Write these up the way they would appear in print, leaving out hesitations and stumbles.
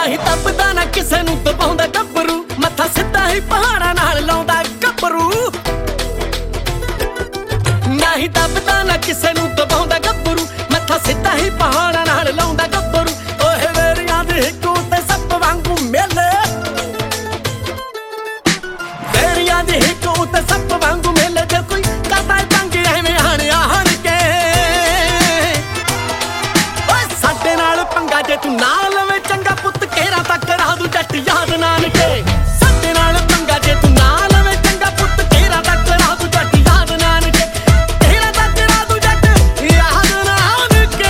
ਹੀ ਤੱਪਦਾ ਨਾ ਕਿਸੇ ਨੂੰ ਦਬਾਉਂਦਾ ਗੱਭਰੂ ਮੱਥਾ ਸਿੱਧਾ ਹੀ ਪਹਾੜਾਂ ਨਾਲ ਲਾਉਂਦਾ ਗੱਭਰੂ ਨਾ ਹੀ ਤੱਪਦਾ ਨਾ ਕਿਸੇ ਨੂੰ ਦਬਾਉਂਦਾ ਗੱਭਰੂ ਮੱਥਾ ਸਿੱਧਾ ਹੀ ਪਹਾੜਾਂ ਨਾਲ ਲਾਉਂਦਾ ਗੱਭਰੂ ਓਏ ਵੇਰੀਆਂ ਦੇ ਹਿੱਕੂ ਤੇ ਸੱਪ ਵਾਂਗੂ ਮੇਲੇ ਵੇਰੀਆਂ ਦੇ ਹਿੱਕੂ ਤੇ ਸੱਪ ਵਾਂਗੂ ਮੇਲੇ ਜੇ ਕੋਈ ਕਰਦਾ ਤੰਗ ਐਵੇਂ ਹਣ ਕੇ ਓਏ ਸਾਡੇ ਨਾਲ ਪੰਗਾ ਜੇ ਤੂੰ ਨਾ ਲਵੇਂ ਚੰਗਾ ਪੁੱਤ ਘੇਰਾ ਤੱਕ ਕਰਾ ਦੂ ਜੱਟ ਯਾਦ ਨਾਨਕੇ ਸਾਡੇ ਨਾਲ ਪੰਗਾ ਜੇ ਤੂੰ ਨਾ ਲਵੇਂ ਚੰਗਾ ਪੁੱਤ ਘੇਰਾ ਤੱਕ ਕਰਾ ਦੂ ਜੱਟ ਯਾਦ ਨਾਨਕੇ ਘੇਰਾ ਤੱਕ ਕਰਾ ਦੂ ਜੱਟ ਯਾਦ ਨਾਨਕੇ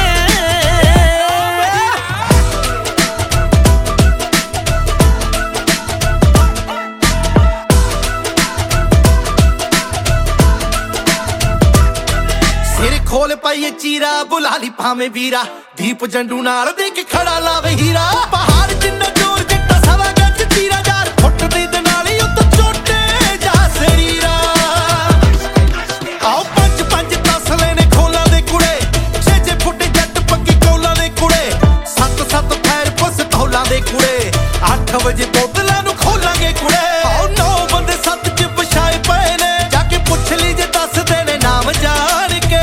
ਸਿਰ ਖੋਲ ਪਾਈਏ ਚੀਰਾ ਬੁਲਾ ਲਈ ਭਾਵੇਂ ਵੀਰਾ ਦੀਪ ਜੰਡੂ ਨਾਲ ਦੇ ਕੇ ਖੜਾ ਲਾਵੇ ਹੀਰਾ ਪਹਾੜ ਜਿੰਨਾ ਜੋਰ ਜਿੱਟਾ ਸਵਾ ਗੱਜ ਤੀਰਾ ਯਾਰ ਫੁੱਟ ਦੀ ਦਨਾਲੀ ਉੱਤੇ ਚੋਟੇ ਜਾ ਸਰੀਰਾ ਆਓ ਪੰਜ ਪੰਜ ਤਸਲੇ ਨੇ ਖੋਲਾਂ ਦੇ ਕੁੜੇ 6 ਫੁੱਟ ਜੱਟ ਪੱਕੀ ਕੌਲਾਂ ਦੇ ਕੁੜੇ 7 ਫੈਰ ਪਿਸਤੌਲਾਂ ਦੇ ਕੁੜੇ 8 ਵਜੇ ਬੋਤਲਾਂ ਨੂੰ ਖੋਲਾਂਗੇ ਕੁੜੇ ਆਓ 9 ਬੰਦੇ 7 ਚ ਵਿਛਾਏ ਪਏ ਨੇ ਜਾ ਕੇ ਪੁੱਛ ਲਈ ਜੇ ਦੱਸਦੇ ਨੇ ਨਾਮ ਜਾਣ ਕੇ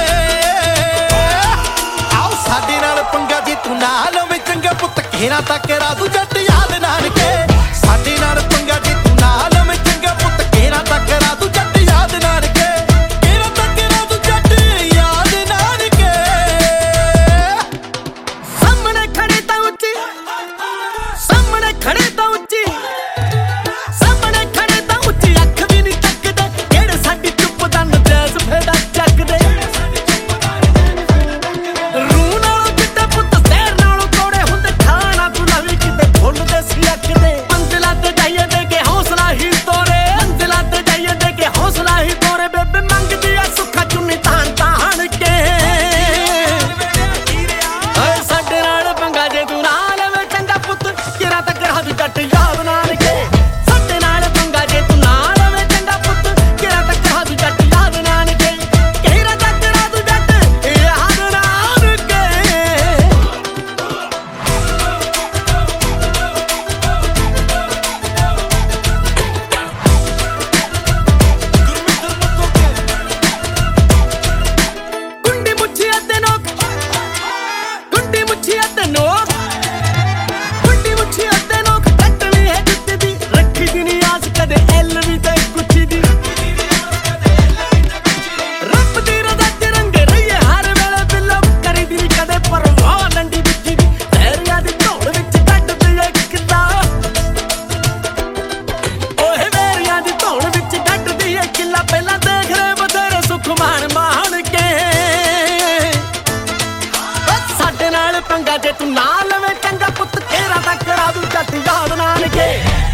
ਸਾਡੇ ਨਾਲ ਪੰਗਾ ਜੇ ਤੂੰ ਨਾ ਲਵੇਂ ਚੰਗਾ ਪੁੱਤ ਘੇਰਾ ਤੱਕ ਕਰਾ ਦੂ ਜੱਟ ਯਾਦ ਨਾਨਕੇ ਸਾਡੇ ਨਾਲ ਪੰਗਾ ਜੇ ਤੂੰ ਨਾ ਲਵੇਂ ਚੰਗਾ ਪੁੱਤ ਘੇਰਾ ਤੱਕ ਕਰਾ ਦੂ ਜੱਟ ਯਾਦ ਨਾਨਕੇ ਘੇਰਾ ਤੱਕ ਕਰਾ ਦੂ ਜੱਟ ਯਾਦ ਨਾਨਕੇ ਸਾਹਮਣੇ ਖੜੇ ਤਾਂ ਉੱਚੀ ਸਾਹਮਣੇ ਖੜੇ ਤਾਂ ਉੱਚੀ ਸਾਹਮਣੇ ਖੜੇ ਤਾਂ ਉੱਚੀ ਅੱਖ ਵੀ ਨਹੀਂ ਤੱਕਦੇ ਜਿਹੜੇ ਸਾਡੀ ਚੁੱਪ ਦਾ ਨਜਾਇਜ਼ ਫਾਇਦਾ ਚੱਕਦੇ ਮੰਜ਼ਿਲਾਂ ਤੇ ਜਾਈਏ ਦੇ ਕੇ ਹੌਸਲਾ ਹੀ ਤੋਰੇ ਮੰਜ਼ਿਲਾਂ ਤੇ ਜਾਈਏ ਦੇ ਕੇ ਹੌਸਲਾ ਹੀ ਤੋਰੇ ਬੇਬੇ ਮੰਗਦੀ ਆ ਸੁੱਖਾ ਚੁੰਨੀ ਤਾਣ ਕੇ ਓਏ ਸਾਡੇ ਨਾਲ ਪੰਗਾ ਜੇ ਤੂੰ ਨਾ ਲਵੇਂ ਚੰਗਾ ਪੁੱਤ ਕਿਰਾ ਤੱਕ ਹੱਥ ਜੱਟ ਯਾਦ ਨਾਨਕੇ ਸਾਡੇ ਨਾਲ ਪੰਗਾ ਜੇ ਤੂੰ ਨਾ ਲਵੇਂ ਚੰਗਾ ਪੁੱਤ ਕਿਰਾ ਤੱਕ ਹੱਥ ਜੱਟ ਯਾਦ ਨਾਨਕੇ ਕਿਹੜਾ ਤੱਕ ਰਾਤ ਜੱਟ ਯਾਦ ਨਾਨਕੇ ਗੁੰਡੀ ਮੁੱਛੀ ਅਤੇ ਨੋਕ ਗੁੰਡੀ ਮੁੱਛੀ ਅਤੇ ਨੋਕ ਗੁੰਡੀ ਮੁੱਛੀ ਅਤੇ ਨੋਕ ਕੱਟਣੀ ਹੈ ਜੁੱਤੀ ਦੀ ਰੱਖੀ ਦੀ ਨੀ ਆਸ ਕਦੇ ਐਲ ਵੀ ਤੇ ਗੁੱਛੀ ਦੀ ਰੱਬ ਦੀ ਰਜ਼ਾ ਚ ਰੰਗ ਰਹੀਏ ਹਰ ਵੇਲੇ ਬਿੱਲੋ ਕਰੀ ਦੀ ਨੀ ਕਦੇ ਪਰਵਾਹ ਲੰਡੀ ਵਿੱਚੀ ਦੀ ਪੈਰੀਆਂ ਦੀ ਧੌਣ ਵਿੱਚ ਕੱਢਦੀ ਏ ਕਿੱਲਾ ਓਏ ਵੇਰੀਆਂ ਦੀ ਧੌਣ ਵਿੱਚ ਕੱਢਦੀ ਏ ਕਿੱਲਾ ਪਹਿਲਾਂ ਦੇਖ ਰਹੇ ਬਥੇਰੇ ਸੁੱਖ ਮਾਣ ਕੇ ਸਾਡੇ ਨਾਲ ਪੰਗਾ ਜੇ ਤੂੰ ਨਾ ਲਵੇਂ ਚੰਗਾ ਪੁੱਤ ਘੇਰਾ ਤੱਕ ਕਰਾ ਦੂ ਜੱਟ ਯਾਦ ਨਾਨਕੇ